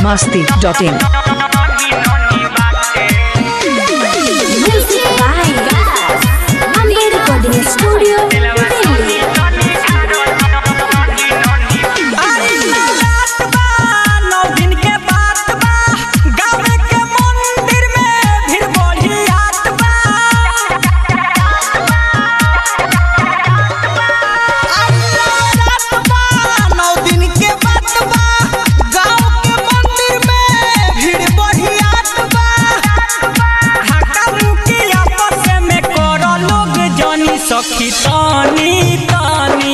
biharmasti.in Music by Amber Recording Studio, Delhi. सखी तानी तानी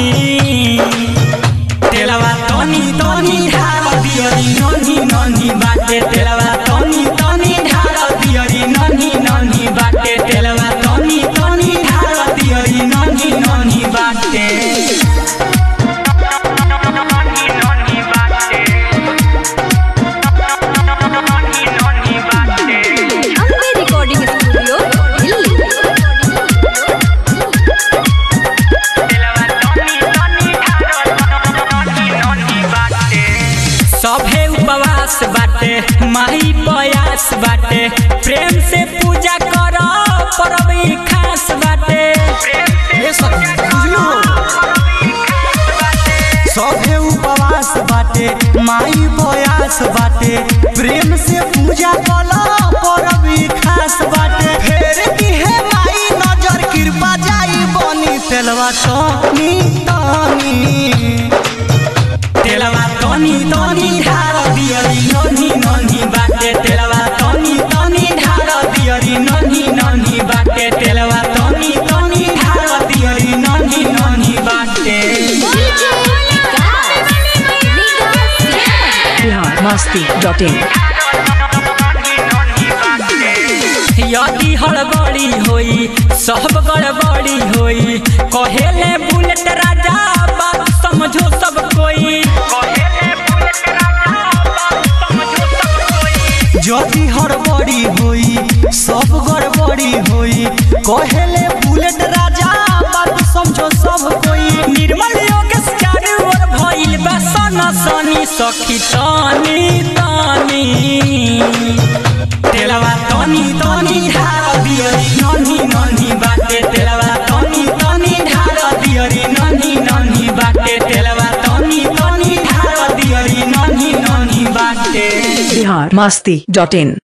तेलवा तानी तानी ढाल दियरी नन्ही नन्ही बाटे तेलवा तानी तानी ढाल दियरी नन्ही नन्ही बाटे तेलवा तानी तानी ढाल दियरी नन्ही नन्ही बाटे Amber Recording Studio, Delhi. सभे उपवास बाटे माही प्रयास बाटे प्रेम से पूजा कर परब ई खास बाटे सभे उपवास बाटे माई प्रयास बाटे प्रेम से पूजा कर परब ई खास बाटे फेर की है माई नजर कृपा जाई बनी तेलवा तानी तानी तेलवा तानी तानी ढाल दियरी नन्ही नन्ही बाटे तेलवा तानी तानी ढाल दियरी नन्ही नन्ही बाटे तेलवा तानी तानी ढाल दियरी नन्ही नन्ही बाटे biharmasti.in यदि हड़बड़ी होई सब गड़बड़ी होई कहेले बुलेट राजा बात समझो सब कोई जदि हड़बड़ी होई सब गड़बड़ी होई कहेले बुलेट राजा बात समझो सब कोई निर्मल योगेश चारू ओर भइल बा सना सनी सखी तानी तानी तेलवा तानी तानी ढाल दियरी नन्ही नन्ही बाटे तेलवा तानी तानी ढाल दियरी नन्ही नन्ही बाटे तेलवा तानी तानी ढाल दियरी नन्ही नन्ही बाटे biharmasti.in